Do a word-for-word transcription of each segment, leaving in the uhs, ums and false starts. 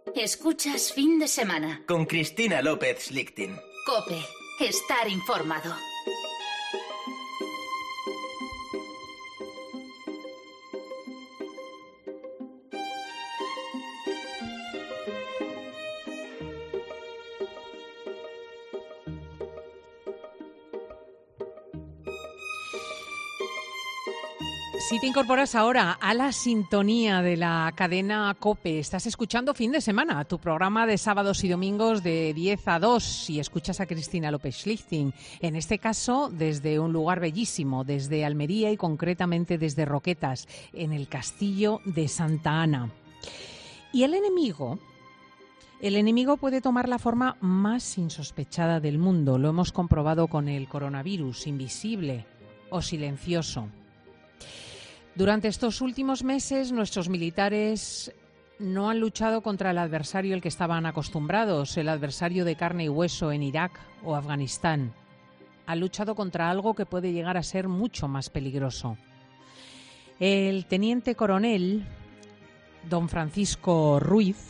Escuchas Fin de Semana. Con Cristina López Schlichting. COPE. Estar informado. Si te incorporas ahora a la sintonía de la cadena COPE, estás escuchando Fin de Semana, tu programa de sábados y domingos de diez a dos, y escuchas a Cristina López Schlichting, en este caso desde un lugar bellísimo, desde Almería y concretamente desde Roquetas, en el castillo de Santa Ana. Y el enemigo... El enemigo puede tomar la forma más insospechada del mundo, lo hemos comprobado con el coronavirus, invisible o silencioso. Durante estos últimos meses, nuestros militares no han luchado contra el adversario al que estaban acostumbrados, el adversario de carne y hueso en Irak o Afganistán. Han luchado contra algo que puede llegar a ser mucho más peligroso. El teniente coronel, don Francisco Ruiz,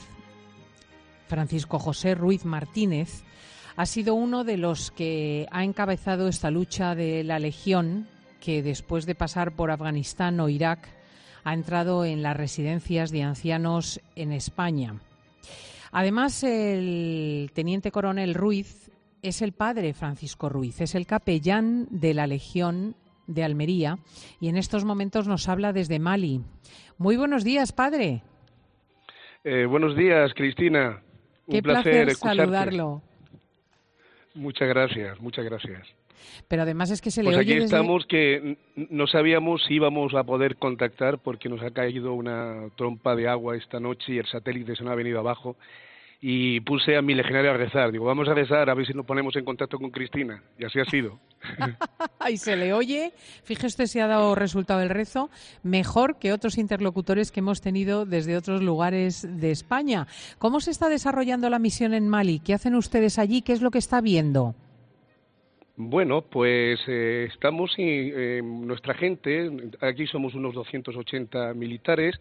Francisco José Ruiz Martínez, ha sido uno de los que ha encabezado esta lucha de la Legión, que después de pasar por Afganistán o Irak ha entrado en las residencias de ancianos en España. Además, el teniente coronel Ruiz es el padre Francisco Ruiz, es el capellán de la Legión de Almería y en estos momentos nos habla desde Mali. Muy buenos días, padre. Eh, buenos días, Cristina. Un Qué placer, placer escucharte. saludarlo. Muchas gracias, muchas gracias. Pero además es que se le pues oye aquí desde... estamos, que no sabíamos si íbamos a poder contactar porque nos ha caído una trompa de agua esta noche y el satélite se nos ha venido abajo. Y puse a mi legionario a rezar. Digo, vamos a rezar a ver si nos ponemos en contacto con Cristina. Y así ha sido. Y se le oye, fíjese si ha dado resultado el rezo, mejor que otros interlocutores que hemos tenido desde otros lugares de España. ¿Cómo se está desarrollando la misión en Mali? ¿Qué hacen ustedes allí? ¿Qué es lo que está viendo? Bueno, pues eh, estamos, y eh, nuestra gente, aquí somos unos doscientos ochenta militares,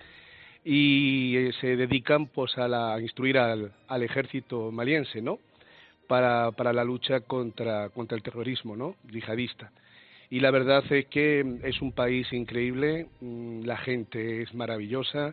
y eh, se dedican pues a, la, a instruir al, al ejército maliense, ¿no? Para, para la lucha contra, contra el terrorismo, ¿no? Yihadista. Y la verdad es que es un país increíble, la gente es maravillosa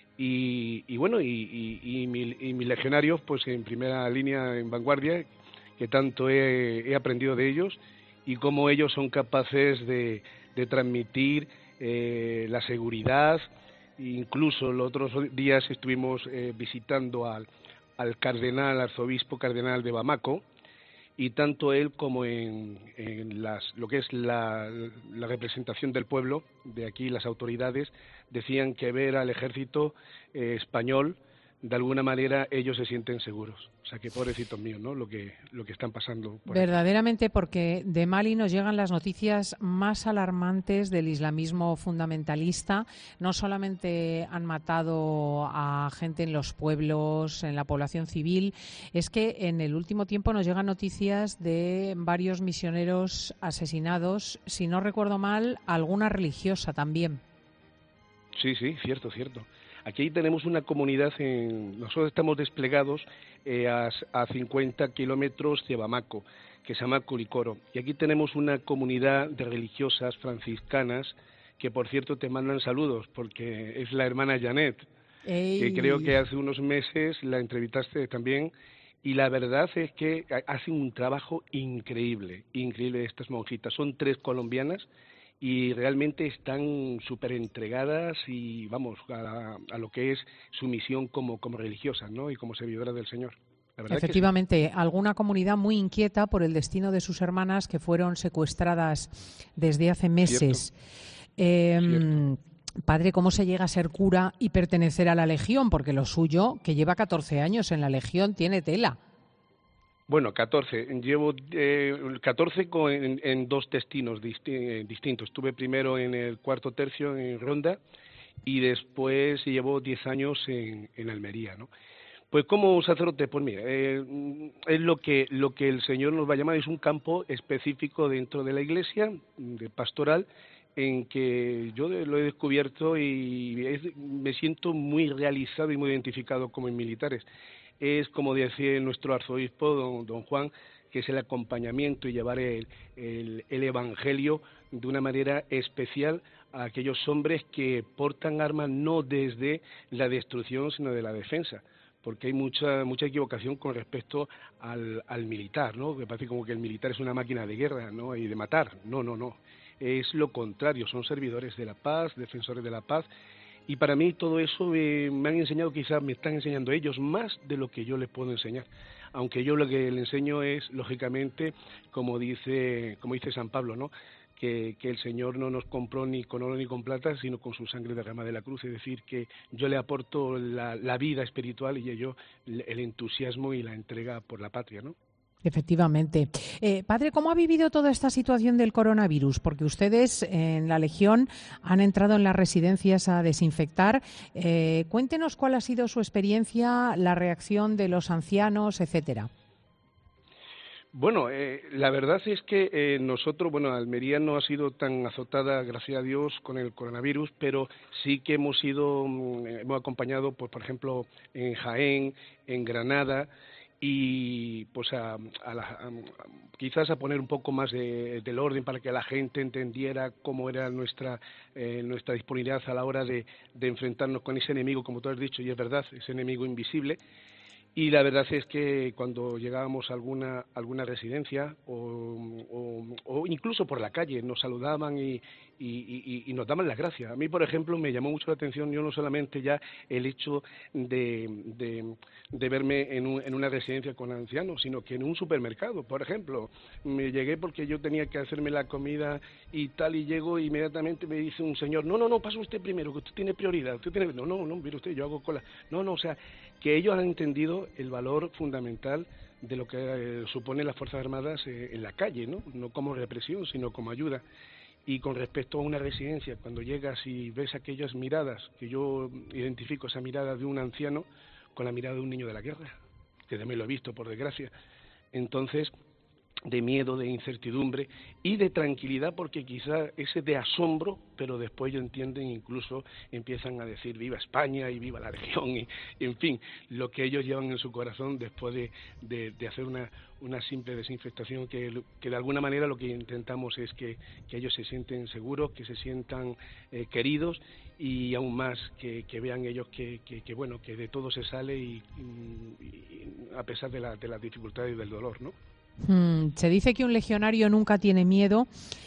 y, y bueno, y, y, y, mi, y mis legionarios pues en primera línea, en vanguardia, que tanto he, he aprendido de ellos y cómo ellos son capaces de, de transmitir eh, la seguridad. Incluso los otros días estuvimos eh, visitando al, al cardenal, arzobispo cardenal de Bamako, y tanto él como en, en las, lo que es la, la representación del pueblo, de aquí las autoridades, decían que ver al ejército eh, español, de alguna manera ellos se sienten seguros. O sea que pobrecitos míos, ¿no? Lo que, lo que están pasando. Por Verdaderamente, aquí. Porque de Mali nos llegan las noticias más alarmantes del islamismo fundamentalista. No solamente han matado a gente en los pueblos, en la población civil, es que en el último tiempo nos llegan noticias de varios misioneros asesinados, si no recuerdo mal, alguna religiosa también. Sí, sí, cierto, cierto. Aquí tenemos una comunidad, en, nosotros estamos desplegados eh, a, a cincuenta kilómetros de Bamako, que se llama Curicoro. Y aquí tenemos una comunidad de religiosas franciscanas que, por cierto, te mandan saludos, porque es la hermana Janet, Ey. que creo que hace unos meses la entrevistaste también. Y la verdad es que hacen un trabajo increíble, increíble estas monjitas. Son tres colombianas y realmente están súper entregadas y, vamos, a, a lo que es su misión como, como religiosas, ¿no? Y como seguidoras del Señor. La verdad Efectivamente, es que sí. Alguna comunidad muy inquieta por el destino de sus hermanas que fueron secuestradas desde hace meses. Eh, Cierto. Padre, ¿cómo se llega a ser cura y pertenecer a la Legión? Porque lo suyo, que lleva catorce años en la Legión, tiene tela. Bueno, catorce. Llevo eh, catorce con, en, en dos destinos disti distintos. Estuve primero en el cuarto tercio en Ronda y después llevo diez años en, en Almería, ¿no? Pues como sacerdote, pues mira, eh, es lo que lo que el Señor nos va a llamar, es un campo específico dentro de la Iglesia, de pastoral, en que yo lo he descubierto y es, me siento muy realizado y muy identificado como en militares. Es, como decía nuestro arzobispo, don, don Juan, que es el acompañamiento y llevar el, el, el Evangelio de una manera especial a aquellos hombres que portan armas no desde la destrucción, sino de la defensa, porque hay mucha mucha equivocación con respecto al, al militar, ¿no? Que parece como que el militar es una máquina de guerra, ¿no? Y de matar. No, no, no. Es lo contrario, son servidores de la paz, defensores de la paz. Y para mí todo eso eh, me han enseñado, quizás me están enseñando ellos más de lo que yo les puedo enseñar. Aunque yo lo que le enseño es, lógicamente, como dice como dice San Pablo, ¿no? Que, que el Señor no nos compró ni con oro ni con plata, sino con su sangre derramada de la cruz. Es decir, que yo le aporto la, la vida espiritual y ello el entusiasmo y la entrega por la patria, ¿no? Efectivamente. Eh, padre, ¿cómo ha vivido toda esta situación del coronavirus? Porque ustedes en la Legión han entrado en las residencias a desinfectar. Eh, cuéntenos cuál ha sido su experiencia, la reacción de los ancianos, etcétera. Bueno, eh, la verdad es que eh, nosotros, bueno, Almería no ha sido tan azotada, gracias a Dios, con el coronavirus, pero sí que hemos sido, hemos acompañado, pues, por ejemplo, en Jaén, en Granada, y pues a, a la, a, quizás a poner un poco más de, del orden para que la gente entendiera cómo era nuestra eh, nuestra disponibilidad a la hora de, de enfrentarnos con ese enemigo, como tú has dicho, y es verdad, ese enemigo invisible. Y la verdad es que cuando llegábamos a alguna alguna residencia o, o, o incluso por la calle nos saludaban y, y, y, y nos daban las gracias. A mí, por ejemplo, me llamó mucho la atención, yo no solamente ya el hecho de, de, de verme en, un, en una residencia con ancianos, sino que en un supermercado, por ejemplo. Me llegué porque yo tenía que hacerme la comida y tal, y llego e inmediatamente me dice un señor, no, no, no, pasa usted primero, que usted tiene prioridad. Usted tiene... No, no, no, mire usted, yo hago cola. No, no, o sea, que ellos han entendido el valor fundamental de lo que eh, supone las Fuerzas Armadas eh, en la calle, ¿no? No como represión, sino como ayuda. Y con respecto a una residencia, cuando llegas y ves aquellas miradas, que yo identifico esa mirada de un anciano con la mirada de un niño de la guerra, que también lo he visto, por desgracia. Entonces, de miedo, de incertidumbre y de tranquilidad, porque quizá ese de asombro, pero después ellos entienden, incluso empiezan a decir viva España y viva la Legión, y, y en fin, lo que ellos llevan en su corazón después de, de, de hacer una, una simple desinfectación, que, que de alguna manera lo que intentamos es que, que ellos se sienten seguros, que se sientan eh, queridos, y aún más que, que vean ellos que, que, que bueno, que de todo se sale y, y, y a pesar de, la, de las dificultades y del dolor, ¿no? Hmm, se dice que un legionario nunca tiene miedo.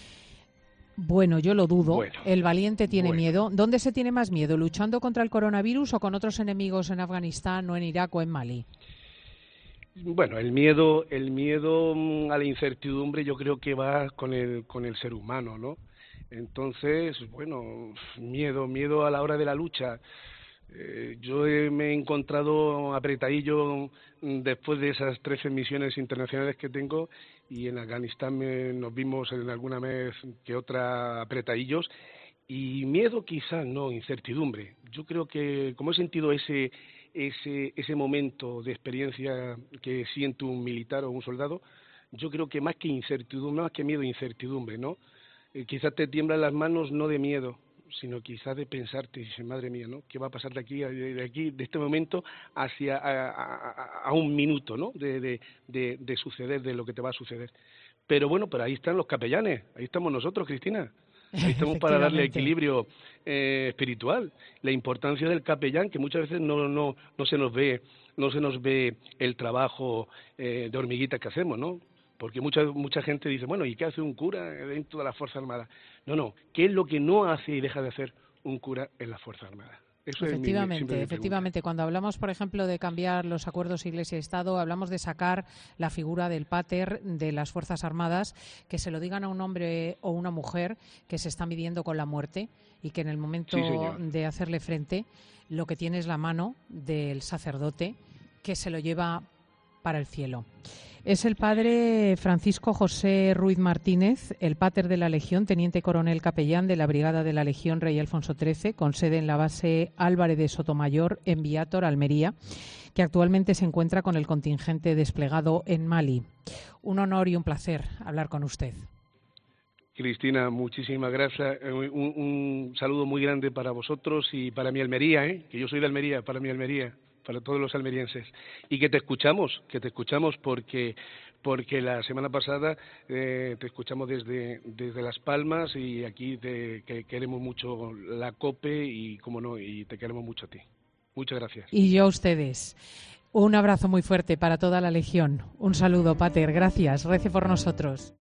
Bueno, yo lo dudo. Bueno, el valiente tiene bueno. miedo. ¿Dónde se tiene más miedo? ¿Luchando contra el coronavirus o con otros enemigos en Afganistán o en Irak o en Mali? Bueno, el miedo, el miedo a la incertidumbre yo creo que va con el, con el ser humano, ¿no? Entonces, bueno, miedo, miedo a la hora de la lucha. Eh, yo he, me he encontrado apretadillo después de esas trece misiones internacionales que tengo, y en Afganistán me, nos vimos en alguna vez que otra apretadillos, y miedo quizás no, incertidumbre. Yo creo que como he sentido ese, ese, ese momento de experiencia que siente un militar o un soldado, yo creo que más que incertidumbre, más que miedo, incertidumbre, ¿no? Eh, quizás te tiemblan las manos no de miedo, sino quizás de pensarte, dice, madre mía, ¿no? ¿Qué va a pasar de aquí, de aquí, de este momento hacia a, a, a un minuto, ¿no? De, de, de, de suceder, de lo que te va a suceder. Pero bueno, pero ahí están los capellanes, ahí estamos nosotros, Cristina. Ahí estamos para darle equilibrio eh, espiritual. La importancia del capellán, que muchas veces no no no se nos ve, no se nos ve el trabajo eh, de hormiguita que hacemos, ¿no? Porque mucha mucha gente dice, bueno, ¿y qué hace un cura dentro de la Fuerza Armada? No, no, ¿qué es lo que no hace y deja de hacer un cura en la Fuerza Armada? Eso efectivamente, es mi, mi efectivamente. Cuando hablamos, por ejemplo, de cambiar los acuerdos Iglesia-Estado, hablamos de sacar la figura del pater de las Fuerzas Armadas, que se lo digan a un hombre o una mujer que se está midiendo con la muerte y que en el momento sí, de hacerle frente, lo que tiene es la mano del sacerdote que se lo lleva para el cielo. Es el padre Francisco José Ruiz Martínez, el pater de la Legión, teniente coronel capellán de la Brigada de la Legión Rey Alfonso trece, con sede en la base Álvarez de Sotomayor, en Viator, Almería, que actualmente se encuentra con el contingente desplegado en Mali. Un honor y un placer hablar con usted. Cristina, muchísimas gracias. Un, un saludo muy grande para vosotros y para mi Almería, ¿eh? Que yo soy de Almería, para mi Almería, para todos los almerienses. Y que te escuchamos, que te escuchamos porque porque la semana pasada eh, te escuchamos desde desde Las Palmas y aquí te, que queremos mucho la COPE y, como no, y te queremos mucho a ti. Muchas gracias. Y yo a ustedes. Un abrazo muy fuerte para toda la Legión. Un saludo, Pater. Gracias. Rece por nosotros.